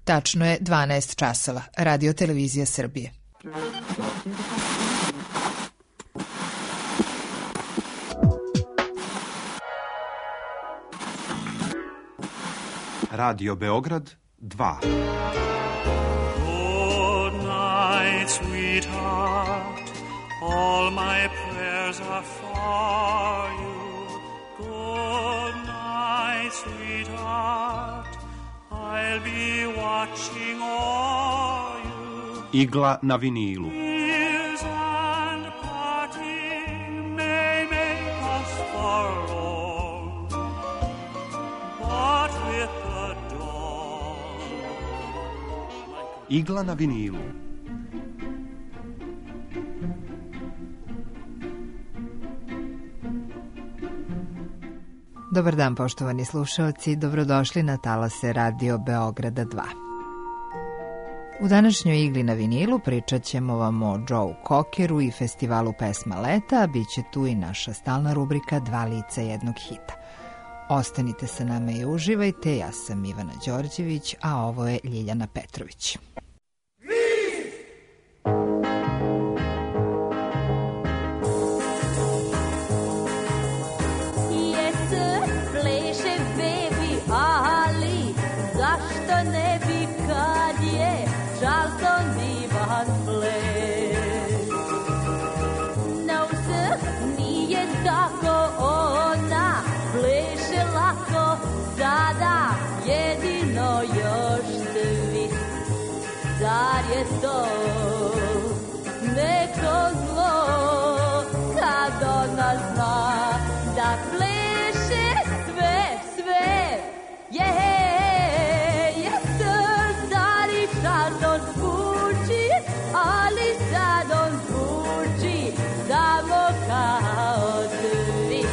Tačno je 12 časova. Radio Televizija Srbije. Radio Beograd 2. Good night, sweetheart. All my prayers are for you. Good night, sweetheart. I'll be watching all you. Igla na vinilu. Tears and parting may make us forlorn, but with the dawn. Igla na vinilu. Dobar dan, poštovani slušaoci, dobrodošli na talase Radio Beograda 2. U današnjoj igli na vinilu pričat ćemo vam o Joe Cockeru i festivalu Pesma leta, a bit će tu i naša stalna rubrika Dva lica jednog hita. Ostanite sa nama i uživajte, ja sam Ivana Đorđević, a ovo je Ljiljana Petrović. Jedino još svi, zar je to neko zlo, kad ona zna da pleše sve, sve, stari šardon zvuči, ali sad on zvuči samo kao svi.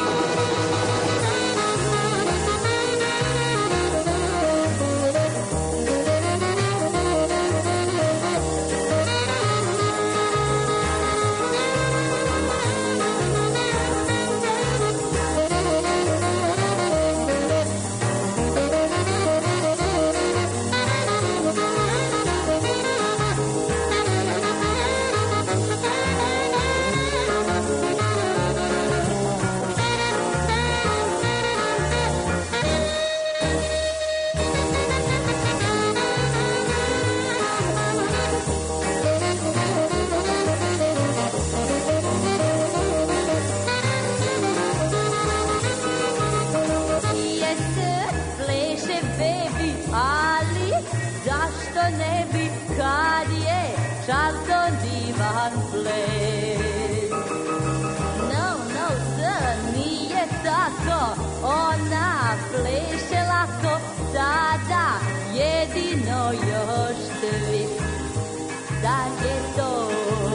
Ona pleše lako, sada jedino još svi. Da je to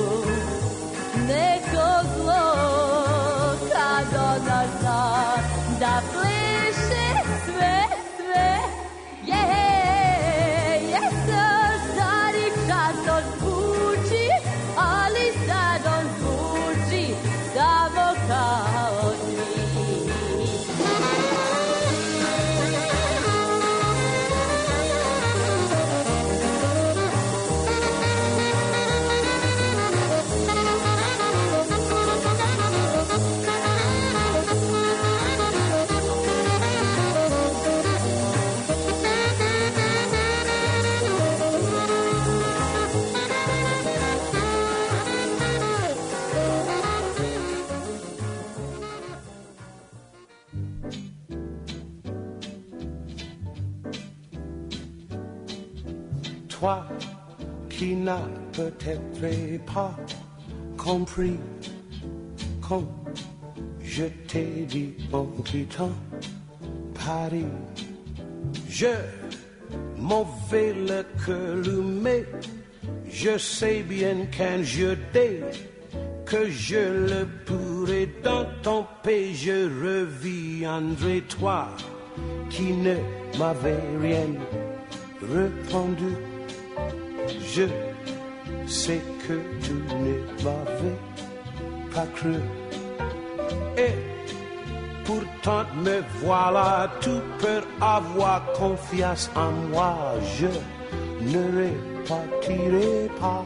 neko zlo, kad ona zna da pleše sve, sve. Stari čas zvuči, ali sad on zvuči samo kao svi. Toi qui n'as peut-être pas compris quand je t'ai dit en quittant Paris, je m'en vais le cœur allumé, je sais bien qu'un jour dès que je le pourrai dans ton pays, je reviendrai. Toi qui ne m'avais rien répondu, je sais que tu ne m'avais pas cru. Et Pourtant me voilà tout pour avoir confiance en moi. Je ne repartirai pas.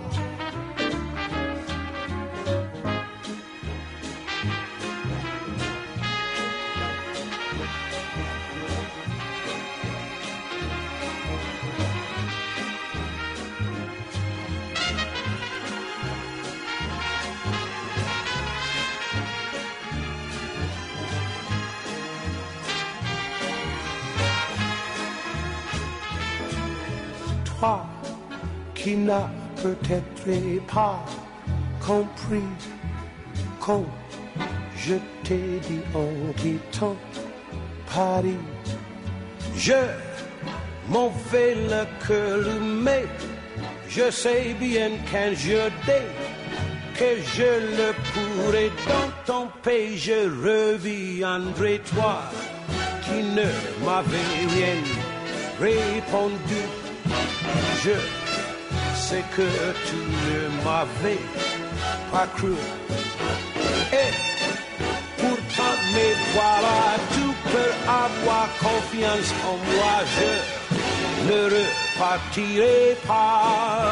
Toi qui n'as peut-être pas compris quand je t'ai dit en quittant Paris, je m'en vais le cœur, mais je sais bien qu'un jour dès que je le pourrai dans ton pays, je reviendrai. Toi qui ne m'avais rien répondu, je sais que tu ne m'avais pas cru. Et pourtant me voilà, tu peux avoir confiance en moi. Je ne repartirai pas.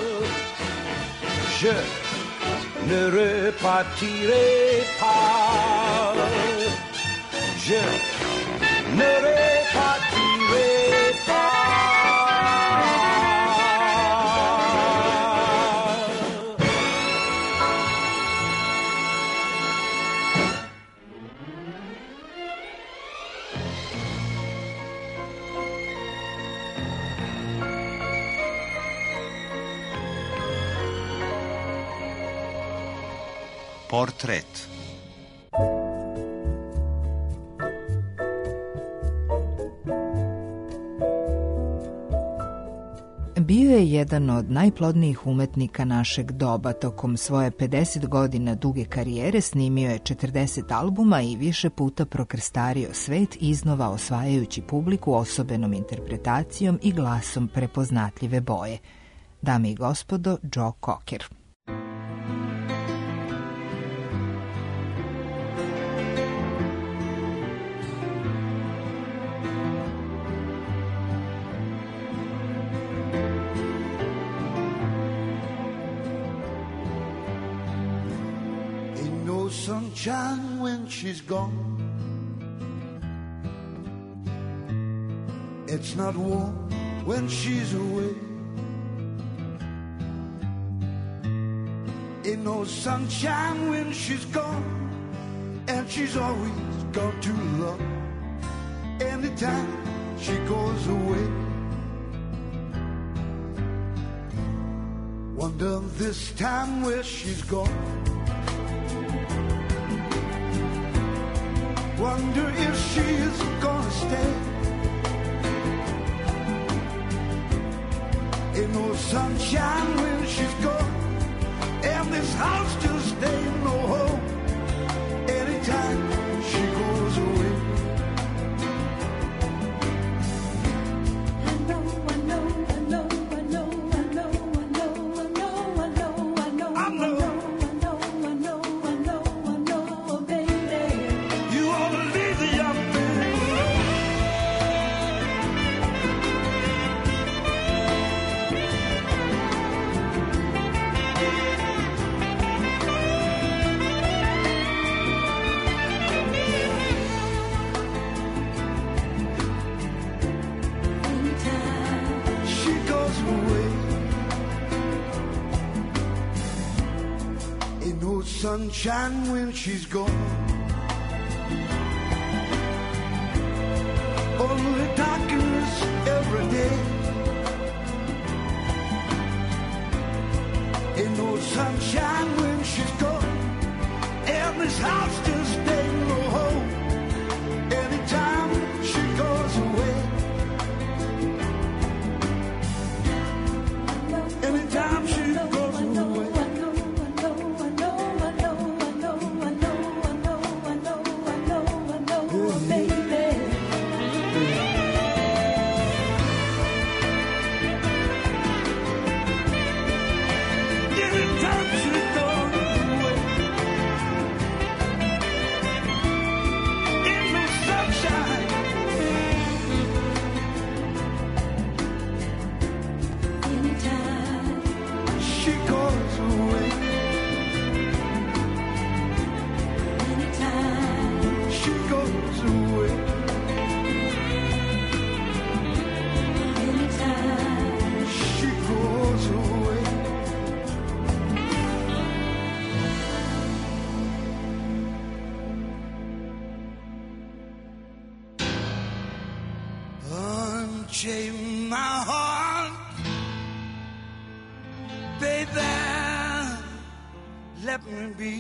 Je ne repartirai pas. Je ne repartirai pas. Portret. Bio je jedan od najplodnijih umetnika našeg doba. Tokom svoje 50 godina duge karijere snimio je 40 albuma i više puta prokrstario svet, iznova osvajajući publiku osobenom interpretacijom i glasom prepoznatljive boje. Dame i gospodo, Joe Cocker. Sunshine when she's gone. It's not warm when she's away. Ain't no sunshine when she's gone, and she's always gone too long. Anytime she goes away, wonder this time where she's gone. Wonder if she's gonna stay. Ain't no sunshine when she's gone, and this house just ain't no home. Anytime she goes away, sunshine when she's gone. Only darkness every day. Ain't no sunshine when she's gone, and this house just ain't no home. Anytime she goes away, anytime she goes away. unchain my heart, baby, let me be.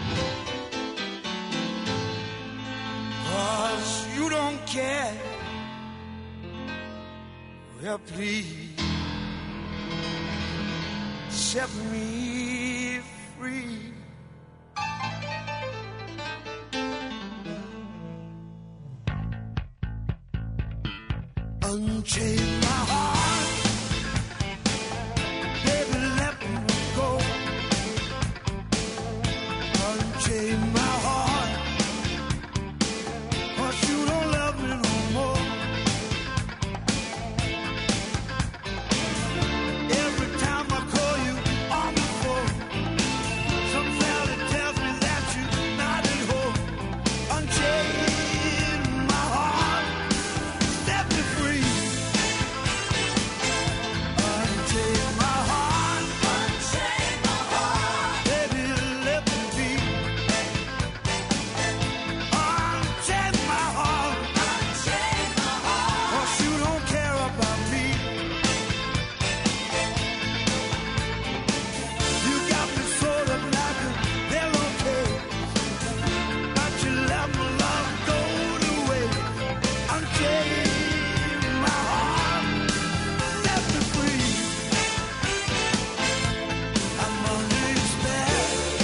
'Cause you don't care. Well, please set me free. Unchain my heart, baby, let me go. Unchain my heart, 'cause you don't love me no more. Every time I call you on the phone, some fella tells me that you're not at home. Unchain my heart, set me free. Unchain my heart, baby, let me be. Unchain my heart, 'cause you don't care about me. You got me sort of like a pillowcase, but you let my love go to waste. Unchain my heart, set me free. I'm under your spell,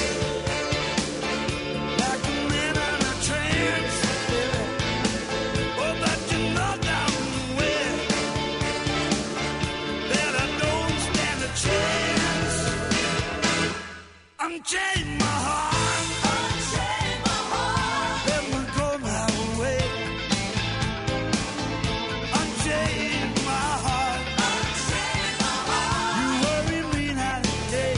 like a man in a trance, baby. Oh, but you know damn well that I don't stand a chance. Unchain my heart, let me go my way. Unchain my heart, you worry me night and day.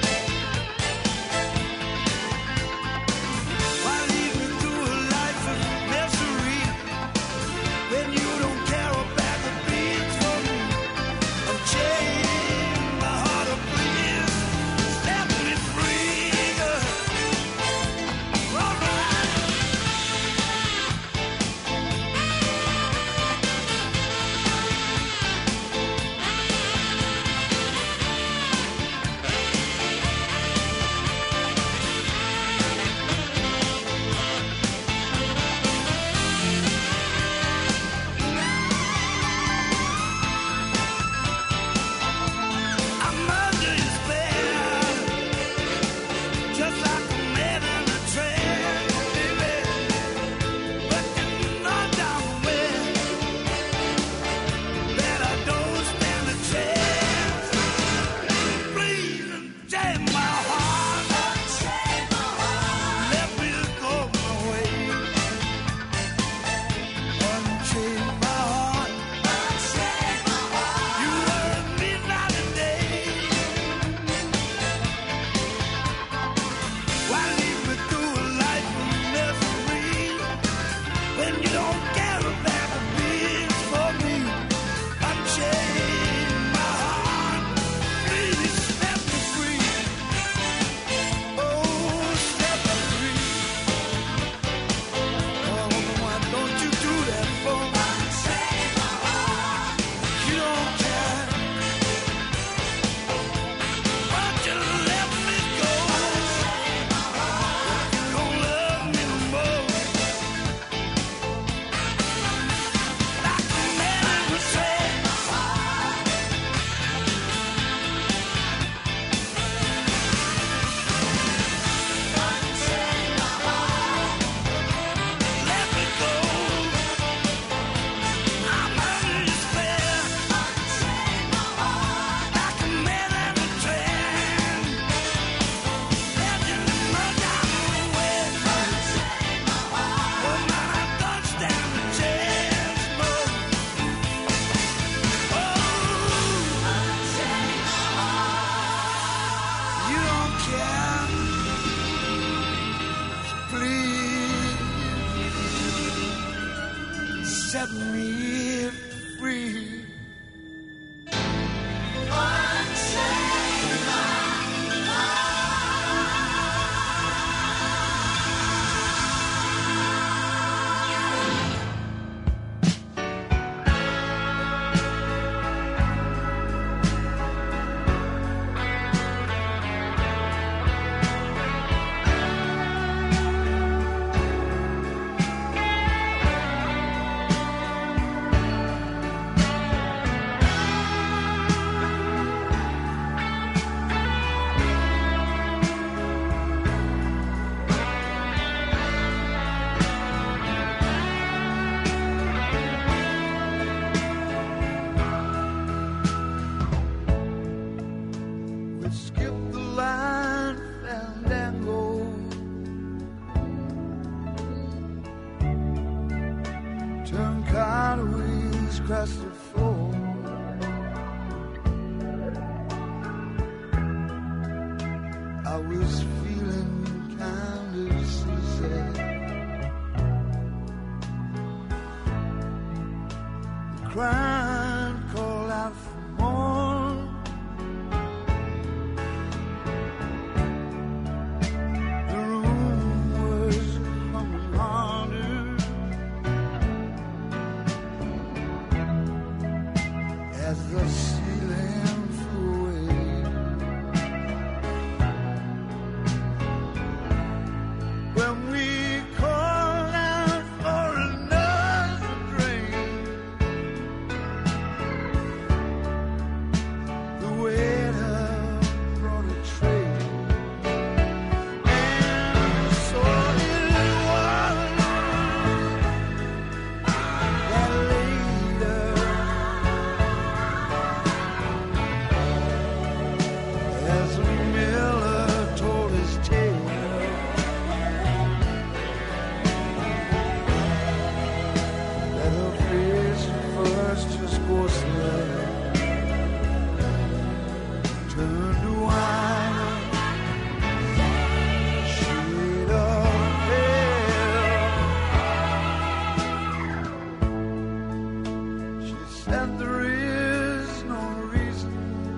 Why lead me through a life of misery when you don't care about the beats for me? Unchain my heart, oh please, set me free. All right. I'm under your spell, just like a man in a trance, baby. But you know damn well that I don't stand a chance. Please unchain my heart, let me go my way. Unchain my heart, you worry me night and day. Why lead me through a life of misery when you don't care about the beats for me? Unchain my heart, please set me free. Oh, set me free. Oh, why don't you do that for me? You don't care. Why don't you let me go? You don't love me no more. Like a man in a trance. Let me go. I'm under your spell. Like a man in a trance. And you know damn well. Oh, man, I don't stand a chance, no. Oh, you don't care. Please set me free. was feeling kind of seasick. The crowd called out for more. The room was humming harder as the ceiling flew away. When we called out for another drink, the waiter brought a tray, and so it was that later, as Miller told his tale, that her face first just ghostly turned to wine, shade of pale. She said there is no reason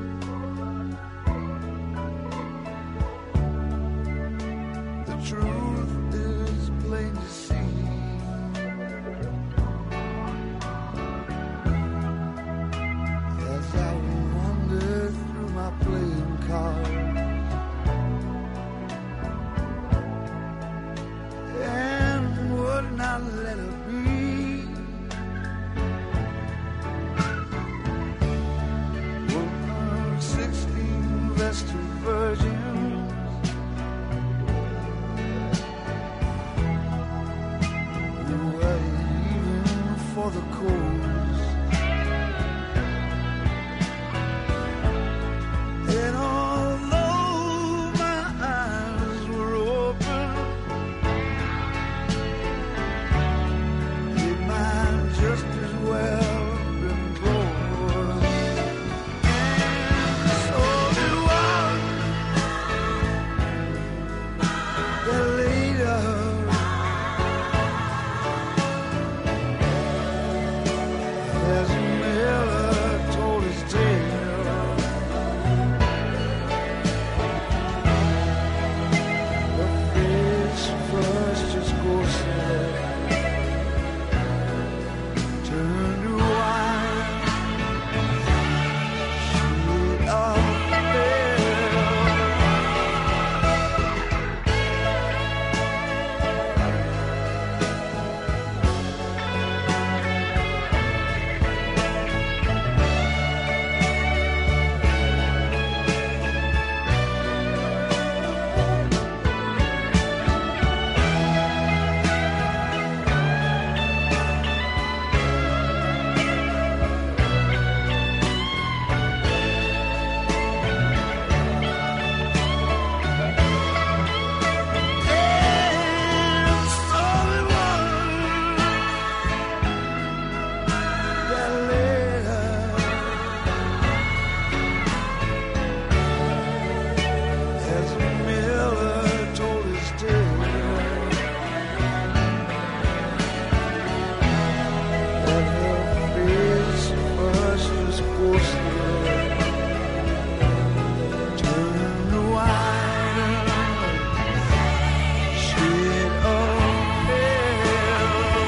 the truth is plain to see. As I wandered through my playing cards and would not let her be, 116 vested virgins who were even for the cause. And although my eyes were open, they might just as well been closed. And so it was that later, as Miller told his tale, the face first just ghostly turned to wine, shade of pale. And so it was that later, as Miller told his tale, that her face first was ghostly turned to wine, shade of pale.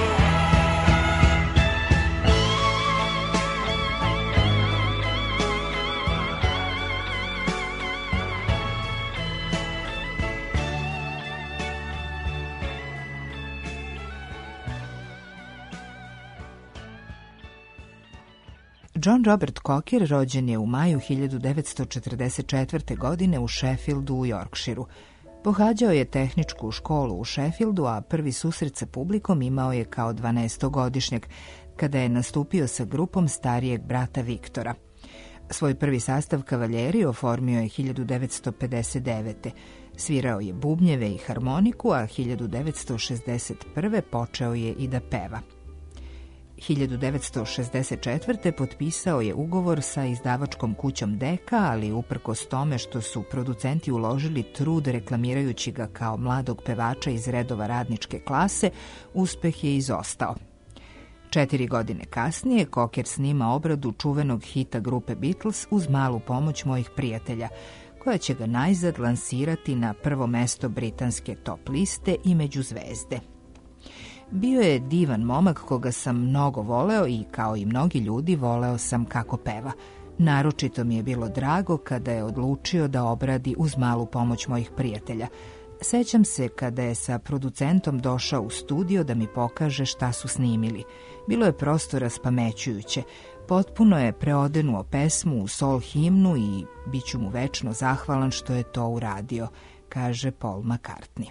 John Robert Cocker rođen je u maju 1944. godine u Sheffieldu u Yorkshireu. Pohađao je tehničku školu u Sheffieldu, a prvi susret sa publikom imao je kao 12-godišnjak, kada je nastupio sa grupom starijeg brata Viktora. Svoj prvi sastav Kavaljeri oformio je 1959. Svirao je bubnjeve i harmoniku, a 1961. počeo je i da peva. 1964. potpisao je ugovor sa izdavačkom kućom Deka, ali uprkos tome što su producenti uložili trud reklamirajući ga kao mladog pevača iz redova radničke klase, uspeh je izostao. 4 godine kasnije Cocker snima obradu čuvenog hita grupe Beatles uz malu pomoć mojih prijatelja, koja će ga najzad lansirati na prvo mesto britanske top liste i među zvezde. Bio je divan momak koga sam mnogo voleo i kao i mnogi ljudi voleo sam kako peva. Naročito mi je bilo drago kada je odlučio da obradi uz malu pomoć mojih prijatelja. Sećam se kada je sa producentom došao u studio da mi pokaže šta su snimili. Bilo je prosto raspamećujuće. Potpuno je preodenuo pesmu u soul himnu i bit ću mu večno zahvalan što je to uradio, kaže Paul McCartney.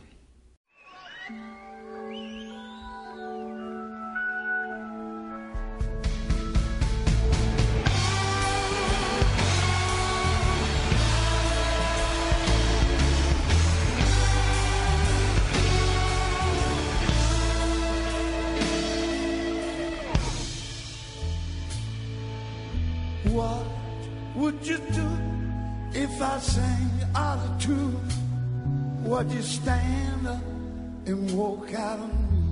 What would you do if I sang out of tune? Would you stand up and walk out on me?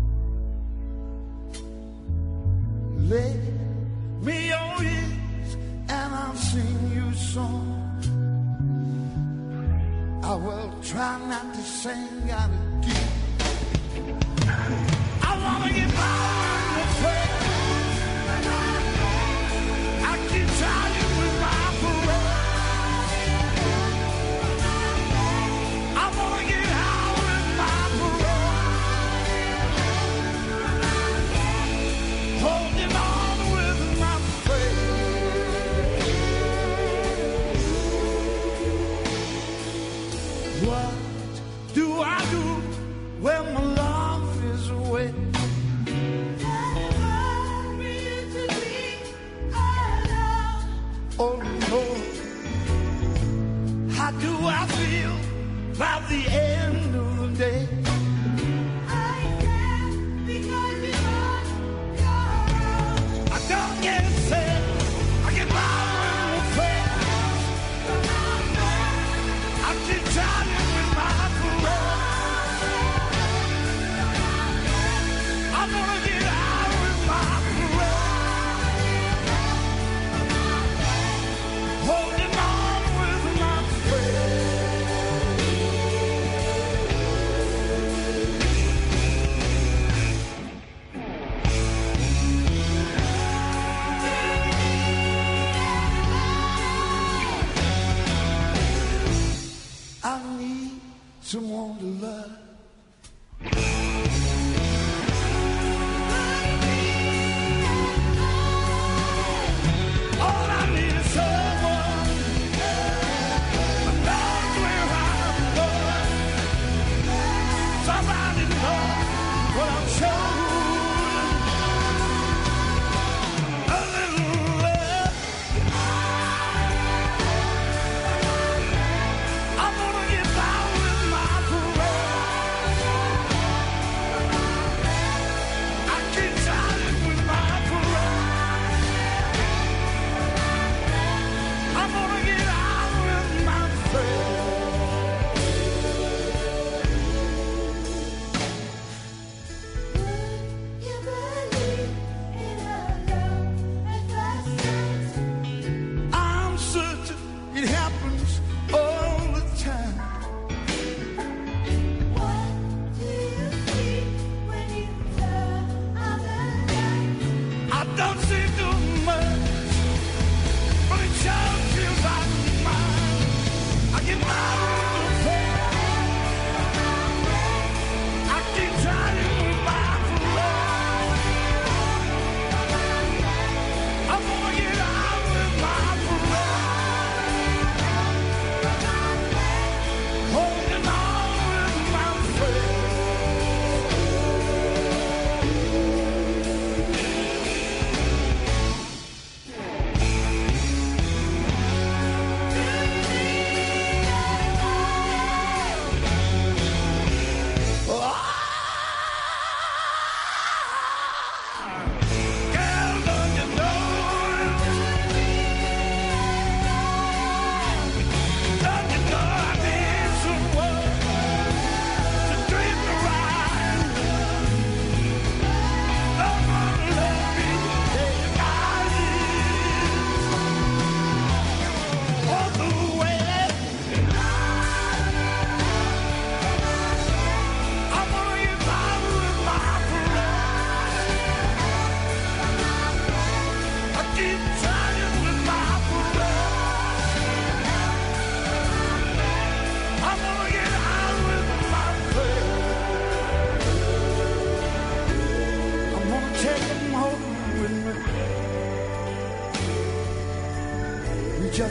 Lay me on ears and I'll sing you a song. I will try not to sing out of tune. I wanna get by with prayer. By the end of the day, I can't because you're on your own. I don't get sad, I get loud and fast. I keep trying with my parole. I'm gonna get out with my parole. Holding on with my friend.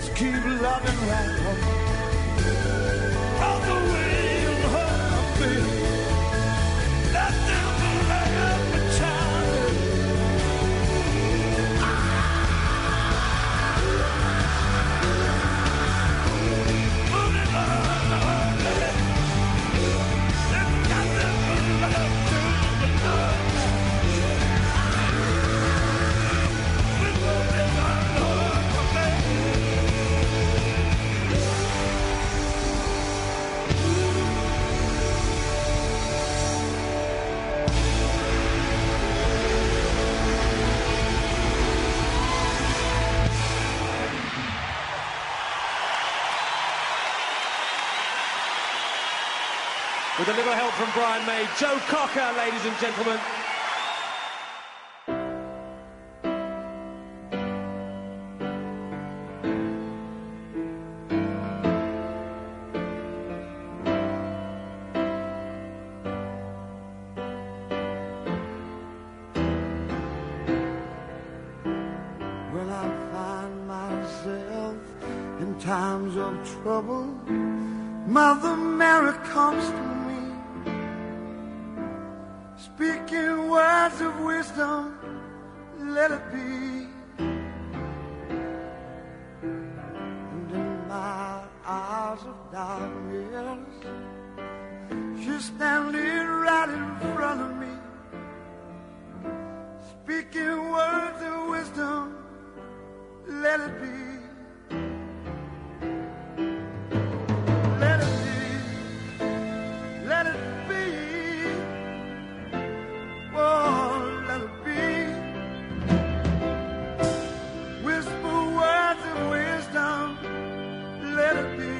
Let's keep loving right on. All the way in her face. Nothing but love, my child. Moving on, honey. There's nothing but love to the love. We're moving on, honey. With a little help from Brian May, Joe Cocker, ladies and gentlemen. When I find myself in times of trouble, Mother Mary comes to me, speaking words of wisdom, let it be. And in my hours of darkness, she's standing right in front of me, speaking words of wisdom, let it be. Let it be. Let it be. Oh, let it be. Whisper words of wisdom, let it be.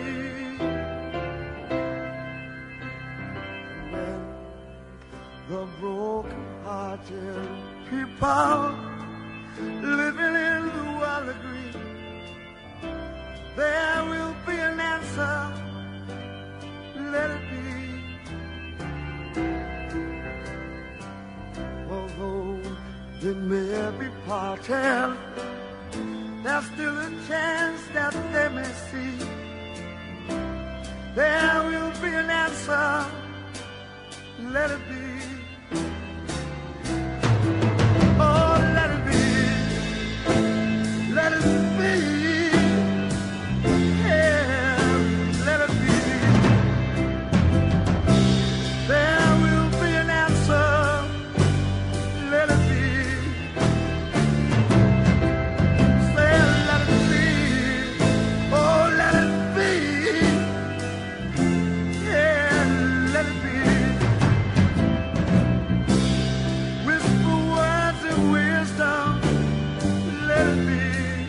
When the broken-hearted people living in the world agree, there will be an answer, let it be. Although they may be parted, there's still a chance that they may see. There will be an answer, let it be. Oh, let it be. Let it be. Yeah, let it be. There will be an answer. Let it be. Say, let it be. Oh, let it be. Yeah, let it be. Whisper words of wisdom. Let it be.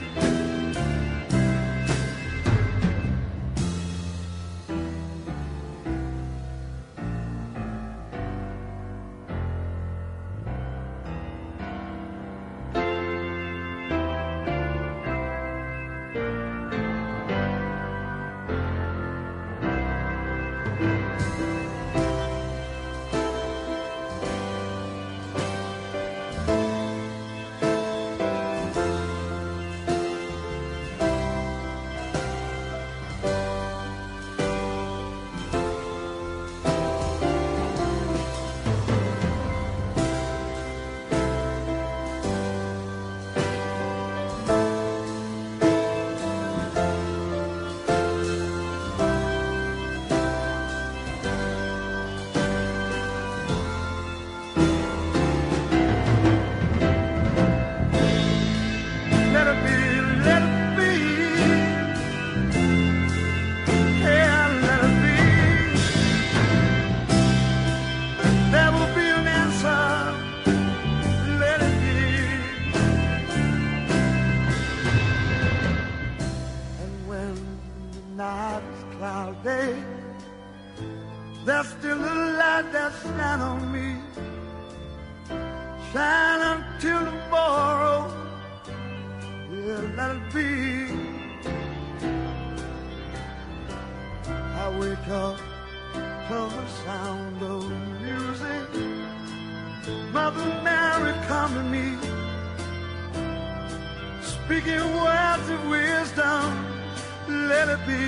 Let it be, let it be. Yeah, let it be. There will be an answer. Let it be. And when the night is cloudy, there's still a light that shines on me. Shine until tomorrow. Yeah, let it be. I wake up to the sound of music. Mother Mary come to me, speaking words of wisdom. it be.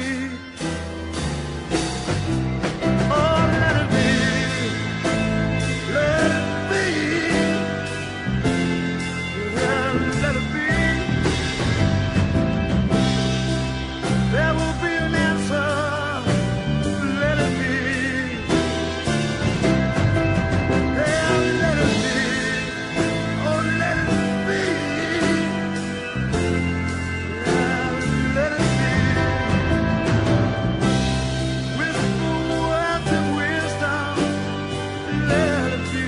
Oh, let it be. Let it be. Yeah, let it be. There will be an answer. Let it be. Yeah, let it be. Oh, let it be. Yeah, let it be. With the words of wisdom, let it be.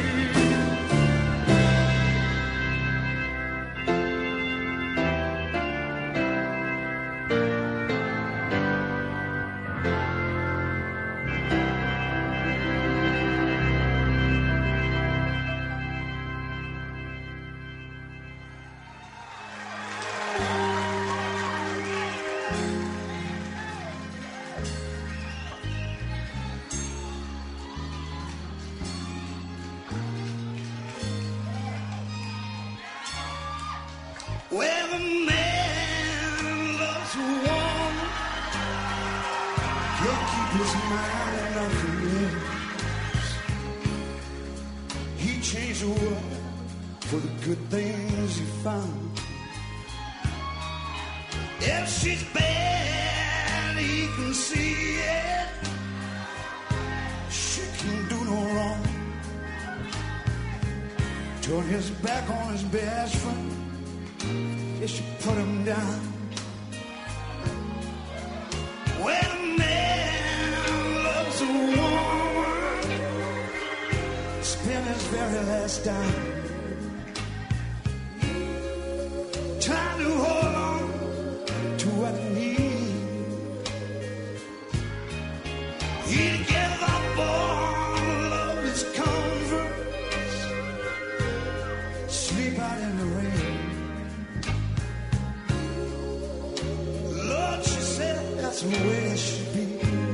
When a man loves a woman, can't keep his mind off the rest. He changed the world for the good things he found. If she's bad, he can see it. She can do no wrong. Turn his back on his best friend. If she put him down. When a man loves a woman, spend his very last dime, trying to hold on to what he needs. He'd give up all of his comforts, sleep out in the rain. Lord, she said that's the way it should be.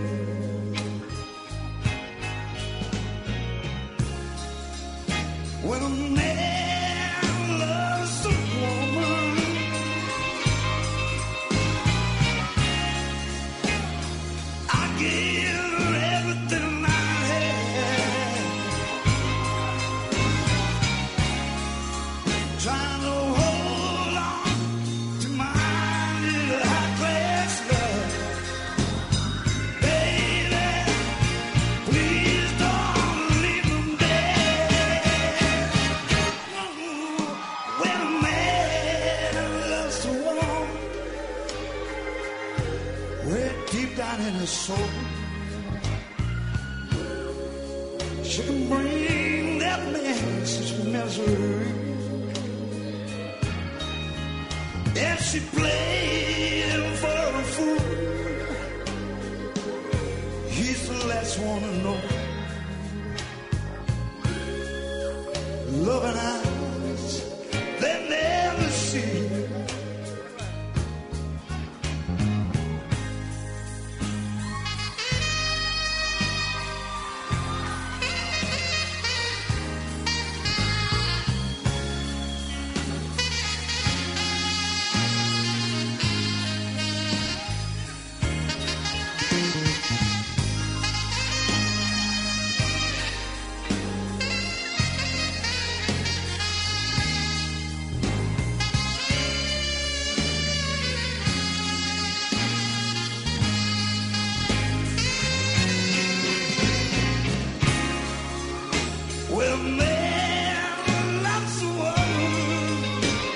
When a man loves a woman, I give her everything I had, trying to hold on to my little high-class love. Baby, please don't leave them dead. When a man loves a woman, way deep down in his soul, she can bring that man such misery. If she played him for a fool, he's the last one to know. Loving eyes they never see. Well, man loves a woman,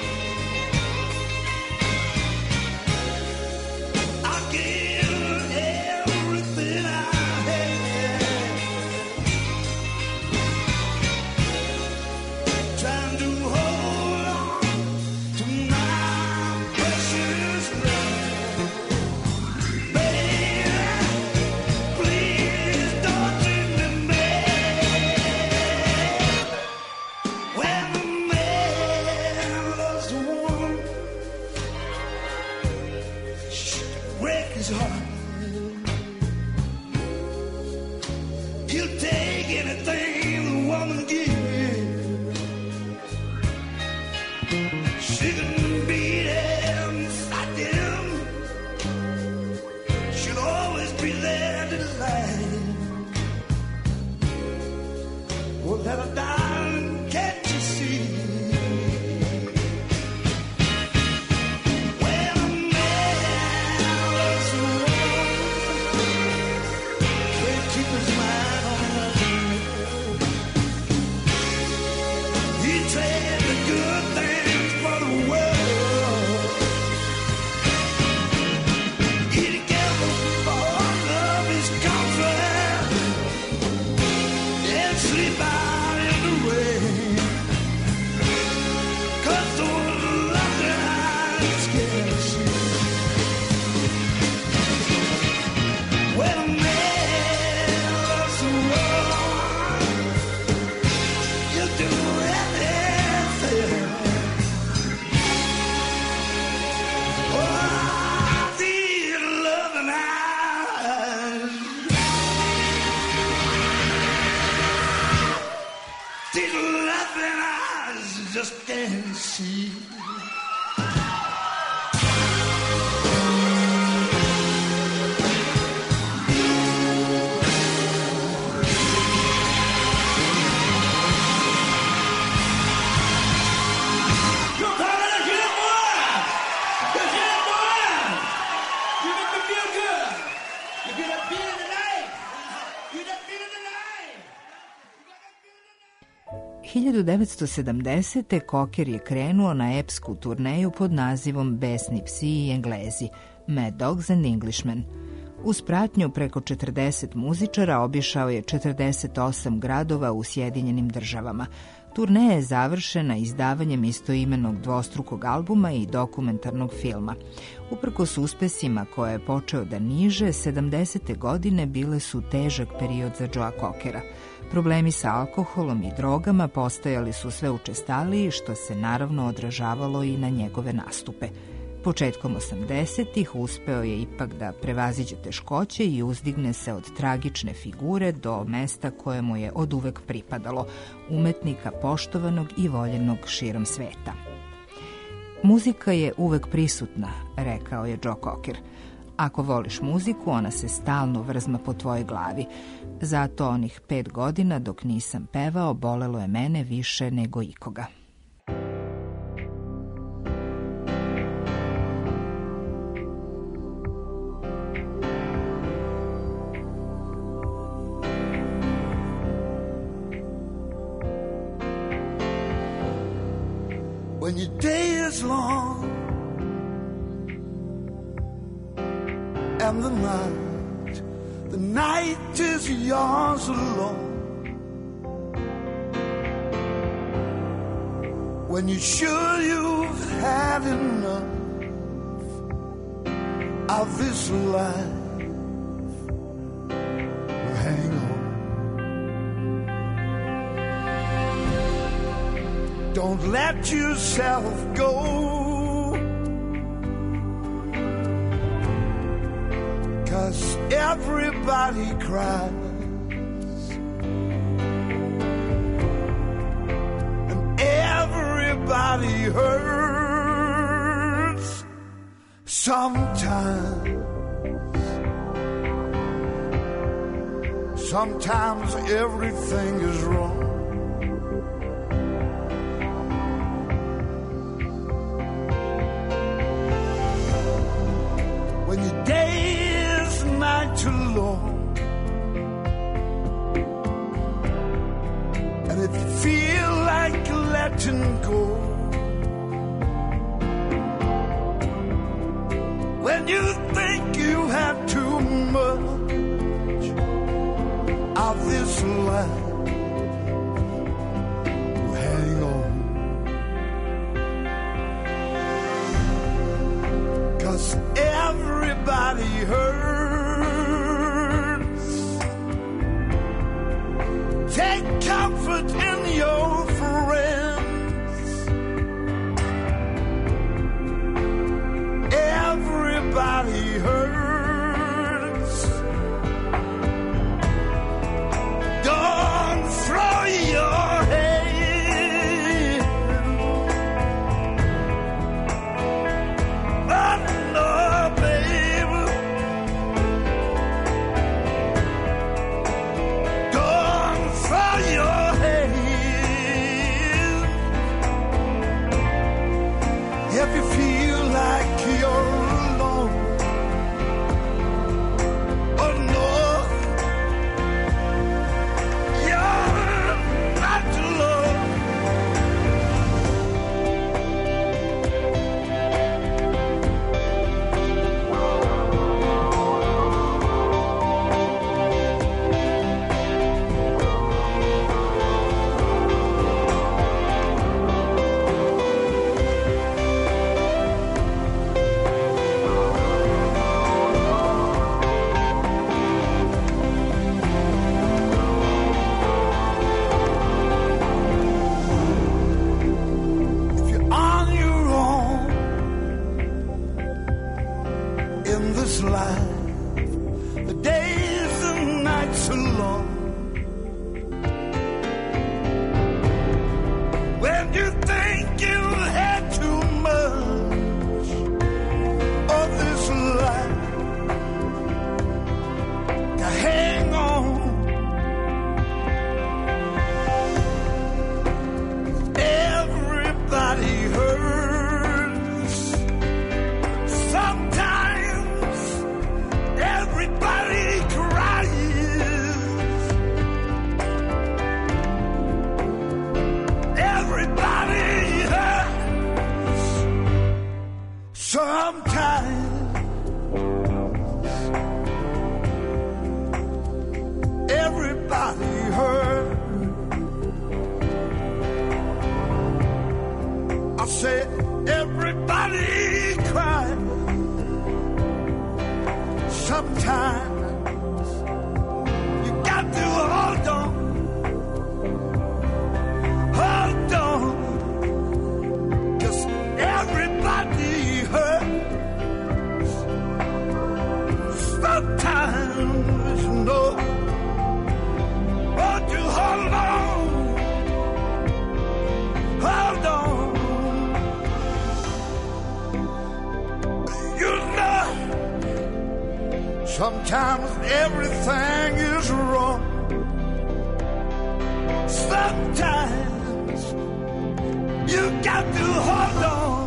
I give her everything I had, trying to hold on to my precious love. Baby, please don't treat me bad. When a man loves a woman, she can break his heart. He'll take anything the woman gives. She can beat him, fight him, be there to life. Oh, let her down, can't you see? When a man loves a woman, can't keep his mind on nothing. He trade the good things for the world. He together for all of his comfort and sleep out in the rain. 'Cause the love that eyes can't see. When a man loves a woman, you do anything. Oh, these loving eyes, these loving eyes just can't see. You're coming to get one! You get one! You make me feel good! You get that feeling tonight! You get that feeling tonight! You got that feeling tonight! 1970. Cocker je krenuo na epsku turneju pod nazivom Besni psi i Englezi, Mad Dogs and Englishmen. Uz pratnju preko 40 muzičara obišao je 48 gradova u Sjedinjenim državama. Turneja je završena izdavanjem istoimenog dvostrukog albuma i dokumentarnog filma. Uprkos uspesima koje je počeo da niže, 70. godine bile su težak period za Joea Cockera. Problemi sa alkoholom i drogama postajali su sve učestaliji, što se naravno odražavalo i na njegove nastupe. Početkom 80-ih uspeo je ipak da prevaziđe teškoće i uzdigne se od tragične figure do mesta koje mu je oduvek pripadalo, umetnika poštovanog i voljenog širom sveta. Muzika je uvek prisutna, rekao je Joe Cocker. Ako voliš muziku, ona se stalno vrzma po tvojoj glavi. Zato onih 5 godina dok nisam pevao, bolelo je mene više nego ikoga. When your day is long and the night is yours alone. When you're sure you've had enough of this life, hang on. Don't let yourself go. 'Cause everybody cries and everybody hurts sometimes. Sometimes everything is wrong. When your day is not too long, and if you feel like letting go, when you think you have too much of this life, hang on. 'Cause everybody hurts. Take comfort in your friends. Everybody hurts. Don't throw your head. Oh no, baby. alive. The days and nights are long. When you think you had too much of this life to hang on, everybody hurts. Sometimes everybody cries. Everybody hurts. Sometimes everybody hurts. I said everybody cries. Sometimes you got to hold on. Hold on, 'cause everybody hurts. Sometimes, no, won't you hold on? Hold on. You know, sometimes everything is wrong. Sometimes you got to hold on.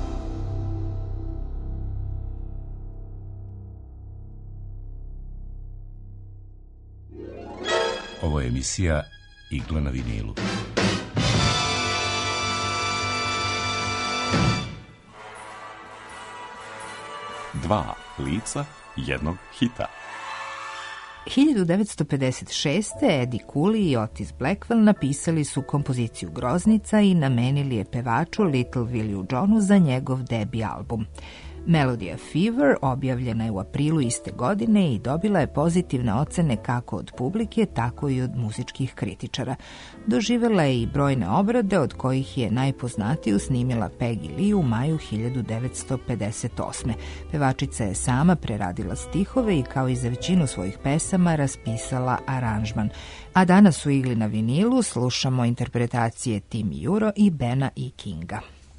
Ovo je emisija Igla na vinilu. Dva lica jednog hita. 1956. Eddie Cooley i Otis Blackwell napisali su kompoziciju Groznica i namenili je pevaču Little Williju Johnu za njegov debi album. Melodija Fever objavljena je u aprilu iste godine i dobila je pozitivne ocene kako od publike, tako i od muzičkih kritičara. Doživjela je i brojne obrade, od kojih je najpoznatiju snimila Peggy Lee u maju 1958. Pevačica je sama preradila stihove i kao i za većinu svojih pesama raspisala aranžman. A danas u Igli na vinilu slušamo interpretacije Tim Juro i Bena E. Kinga.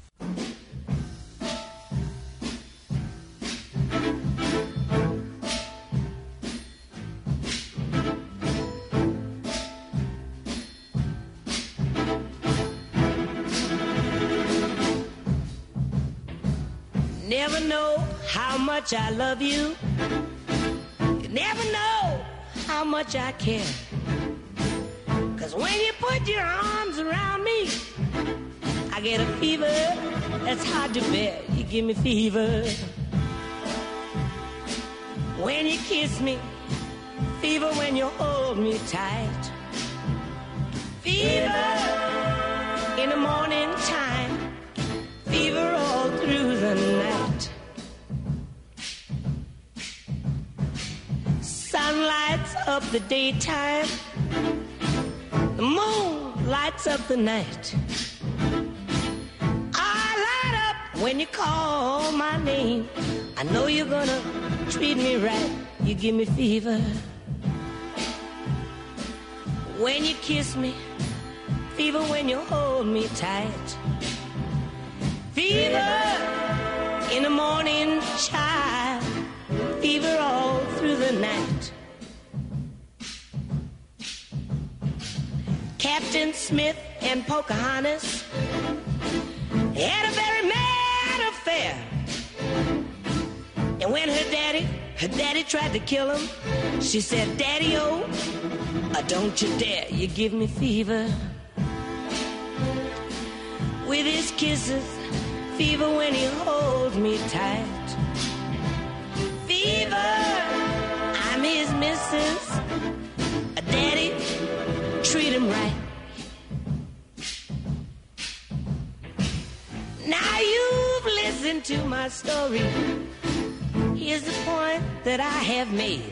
Never know how much I love you. You never know how much I care. 'Cause when you put your arms around me, I get a fever that's hard to bear. You give me fever. When you kiss me, fever when you hold me tight. Fever in the morning time. Fever all through the night. Sun lights up the daytime. The moon lights up the night. I light up when you call my name. I know you're gonna treat me right. You give me fever. When you kiss me, fever when you hold me tight. Fever in the morning, child. Fever all through the night. Captain Smith and Pocahontas had a very mad affair. And when her daddy tried to kill him, she said, "Daddy-o, don't you dare, you give me fever." With his kisses, fever when he holds me tight. Fever, I'm his missus. Daddy, treat him right. Now you've listened to my story. Here's the point that I have made.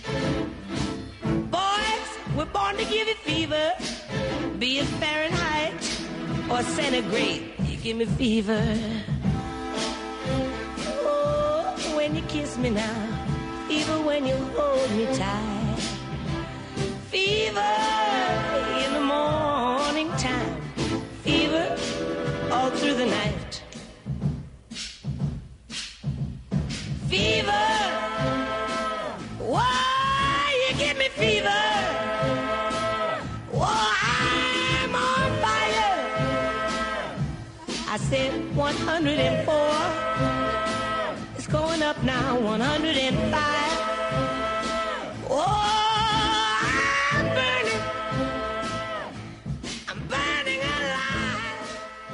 Boys, we're born to give you fever, be it Fahrenheit or centigrade. You give me fever. Oh, when you kiss me now, hold me tight. Fever in the morning time, fever all through the night. Fever, why you give me fever? Whoa, I'm on fire. I said 104. It's going up now, 105. Oh, I'm burning. I'm burning alive.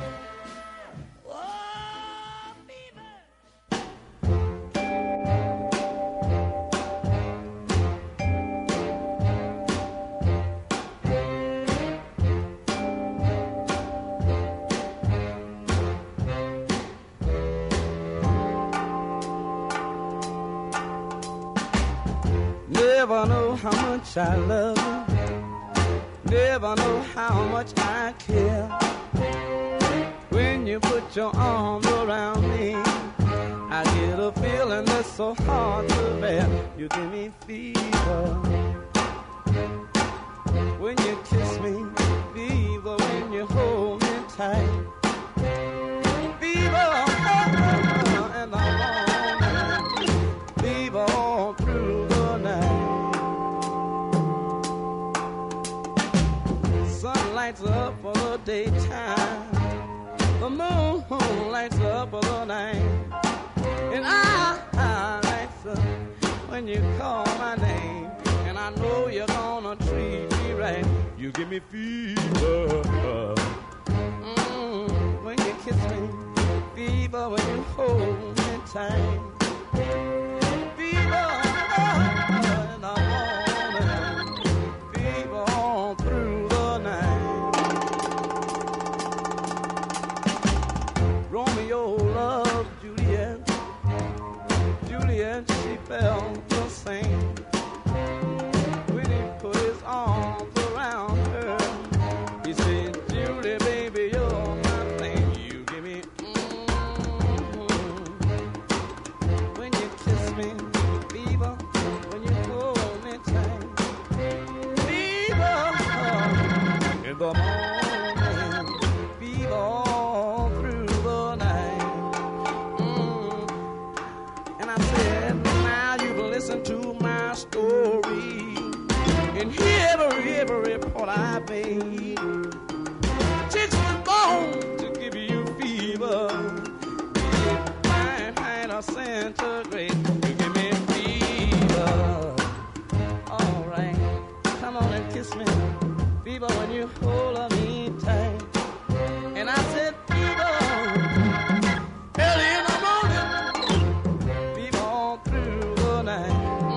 Oh, fever. Never know how much I love you. Never know how much I care. When you put your arms around me, I get a feeling that's so hard to bear. You give me fever when you kiss me, fever when you hold me tight. Fever in the morning, fever all through the night. Sun lights up for the daytime, the moon lights up for the night, and I lights up when you call my name, and I know you're gonna treat me right. You give me fever when you kiss me, fever when you hold me tight. Fever in the morning, fever all through the night. Romeo loved Juliet. Juliet, she felt the same. When he put his arms around her, he said, Julie, baby, you're my thing. You give me when you kiss me, fever when you hold me tight. Fever in the morning, fever all through the night. And I said, now you've listened to my story, and hear every report I made. Chicks was born to give you fever, Fahrenheit or centigrade. You give me fever. All right, come on and kiss me, fever when you hold me tight. And I said, fever early in the morning, fever all through the night.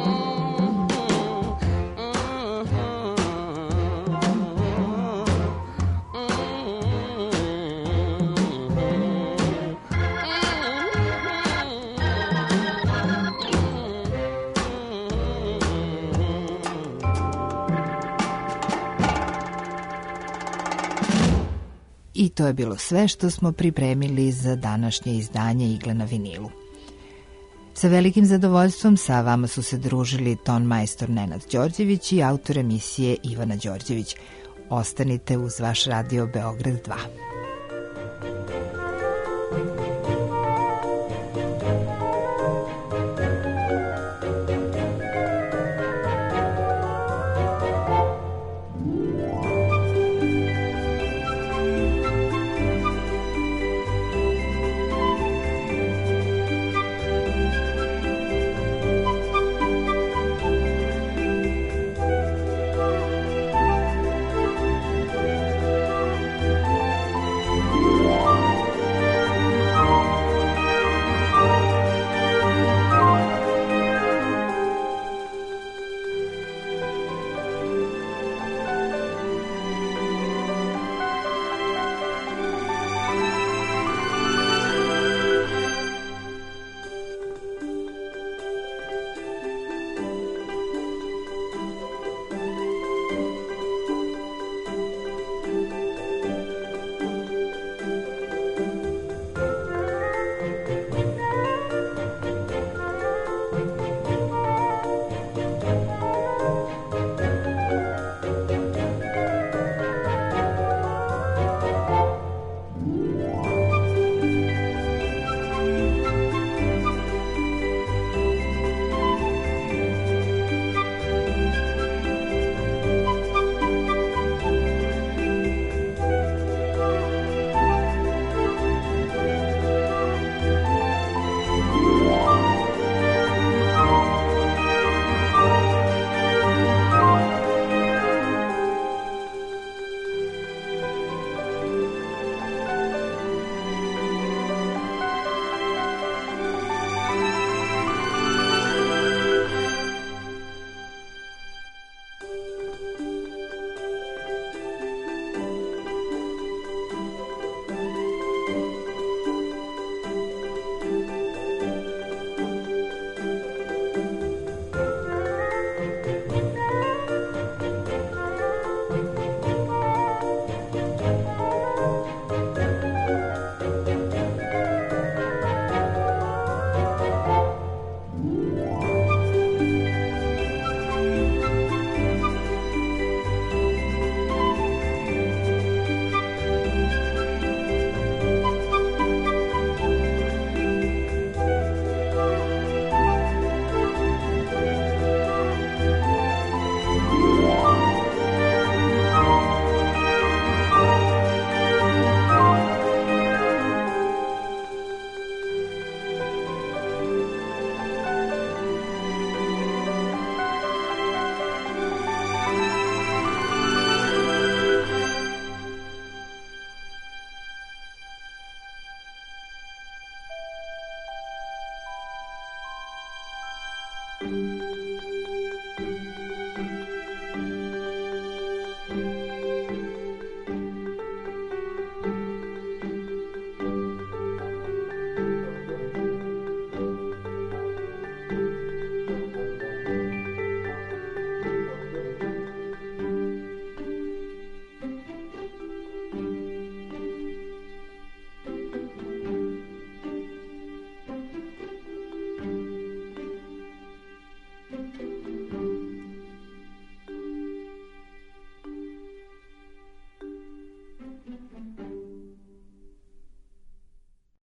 I to je bilo sve što smo pripremili za današnje izdanje Igle na vinilu. Sa velikim zadovoljstvom sa vama su se družili ton majstor Nenad Đorđević i autor emisije Ivana Đorđević. Ostanite uz vaš radio Beograd 2.